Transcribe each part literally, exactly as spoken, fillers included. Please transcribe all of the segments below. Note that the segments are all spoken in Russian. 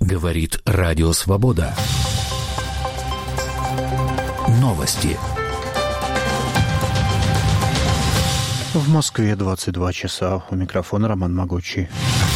Говорит Радио Свобода. Новости. В Москве двадцать два часа. У микрофона Роман Могучий.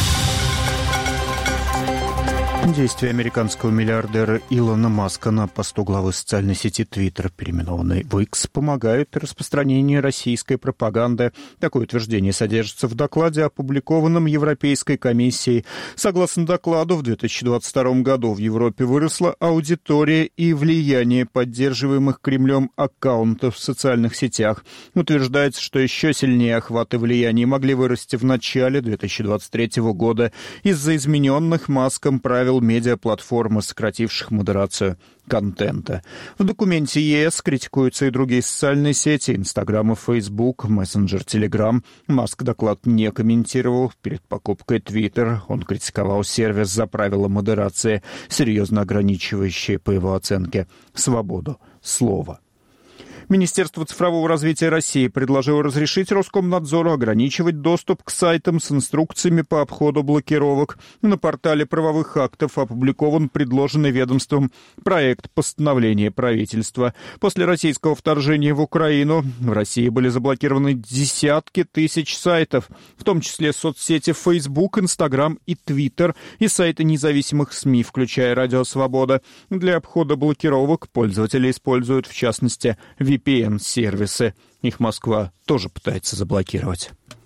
Действия американского миллиардера Илона Маска на посту главы социальной сети Twitter, переименованной в X, помогают распространению российской пропаганды. Такое утверждение содержится в докладе, опубликованном Европейской комиссией. Согласно докладу, в две тысячи двадцать втором году в Европе выросла аудитория и влияние поддерживаемых Кремлем аккаунтов в социальных сетях. Утверждается, что еще сильнее охваты влияния могли вырасти в начале две тысячи двадцать третьего года из-за измененных Маском правил медиаплатформы, сокративших модерацию контента. В документе ЕС критикуются и другие социальные сети, Инстаграм и Фейсбук, мессенджер Телеграм. Маск доклад не комментировал. Перед покупкой Твиттер он критиковал сервис за правила модерации, серьезно ограничивающие, по его оценке, свободу слова. Министерство цифрового развития России предложило разрешить Роскомнадзору ограничивать доступ к сайтам с инструкциями по обходу блокировок. На портале правовых актов опубликован предложенный ведомством проект постановления правительства. После российского вторжения в Украину в России были заблокированы десятки тысяч сайтов, в том числе соцсети Facebook, Instagram и Twitter, и сайты независимых СМИ, включая Радио Свобода. Для обхода блокировок пользователи используют, в частности, ви пи эн-сервисы. Их Москва тоже пытается заблокировать.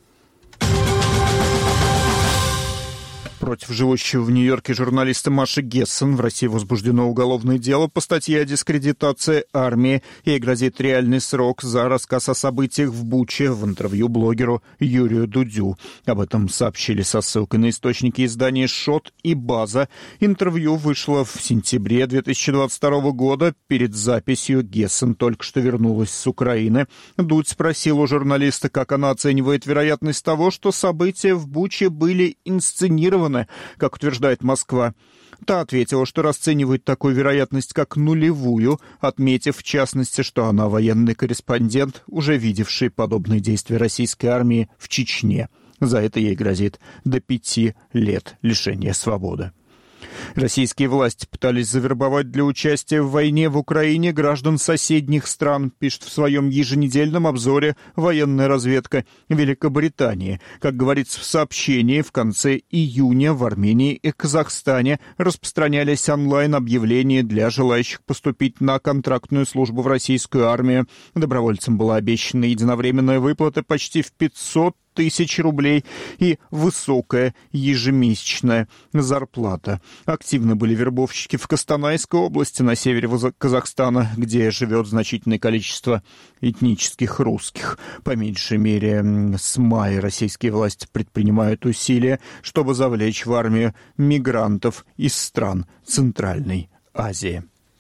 Против живущего в Нью-Йорке журналиста Маши Гессен в России возбуждено уголовное дело по статье о дискредитации армии. Ей грозит реальный срок за рассказ о событиях в Буче в интервью блогеру Юрию Дудю. Об этом сообщили со ссылкой на источники издания «Шот» и «База». Интервью вышло в сентябре две тысячи двадцать второго года. Перед записью Гессен только что вернулась с Украины. Дудь спросил у журналиста, как она оценивает вероятность того, что события в Буче были инсценированы, как утверждает Москва. Та ответила, что расценивает такую вероятность как нулевую, отметив в частности, что она военный корреспондент, уже видевший подобные действия российской армии в Чечне. За это ей грозит до пяти лет лишения свободы. Российские власти пытались завербовать для участия в войне в Украине граждан соседних стран, пишет в своем еженедельном обзоре военная разведка Великобритании. Как говорится в сообщении, в конце июня в Армении и Казахстане распространялись онлайн-объявления для желающих поступить на контрактную службу в российскую армию. Добровольцам была обещана единовременная выплата почти в пятьсот тысяч рублей и высокая ежемесячная зарплата. Активны были вербовщики в Костанайской области на севере Казахстана, где живет значительное количество этнических русских. По меньшей мере, с мая российские власти предпринимают усилия, чтобы завлечь в армию мигрантов из стран Центральной Азии.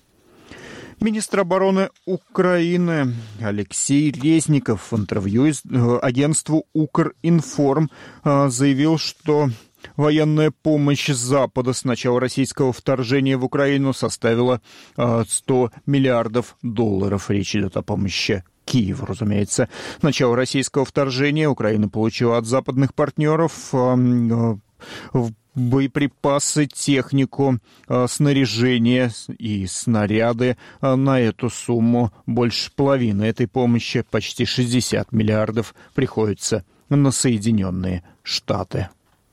Министр обороны Украины Алексей Резников в интервью агентству «Укринформ» заявил, что военная помощь Запада с начала российского вторжения в Украину составила сто миллиардов долларов. Речь идет о помощи Киеву, разумеется. С начала российского вторжения Украина получила от западных партнеров боеприпасы, технику, снаряжение и снаряды. На эту сумму больше половины этой помощи, почти шестьдесят миллиардов, приходится на Соединенные Штаты.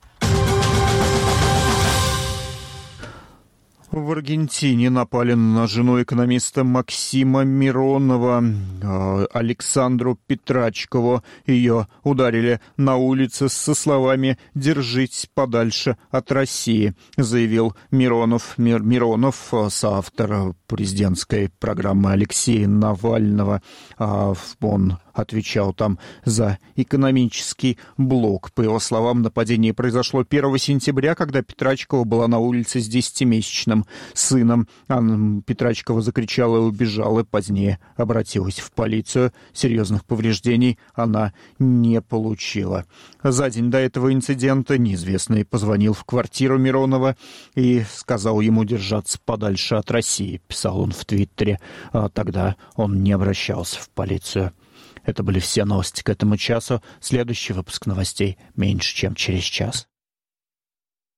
В Аргентине напали на жену экономиста Максима Миронова, Александру Петрачкову. Ее ударили на улице со словами «держитесь подальше от России», заявил Миронов. Мир, Миронов, соавтор президентской программы Алексея Навального. Он отвечал там за экономический блок. По его словам, нападение произошло первого сентября, когда Петрачкова была на улице с десятимесячным сыном. Анна Петрачкова закричала и убежала, позднее обратилась в полицию. Серьезных повреждений она не получила. За день до этого инцидента неизвестный позвонил в квартиру Миронова и сказал ему держаться подальше от России, писал он в Твиттере. А тогда он не обращался в полицию. Это были все новости к этому часу. Следующий выпуск новостей меньше, чем через час.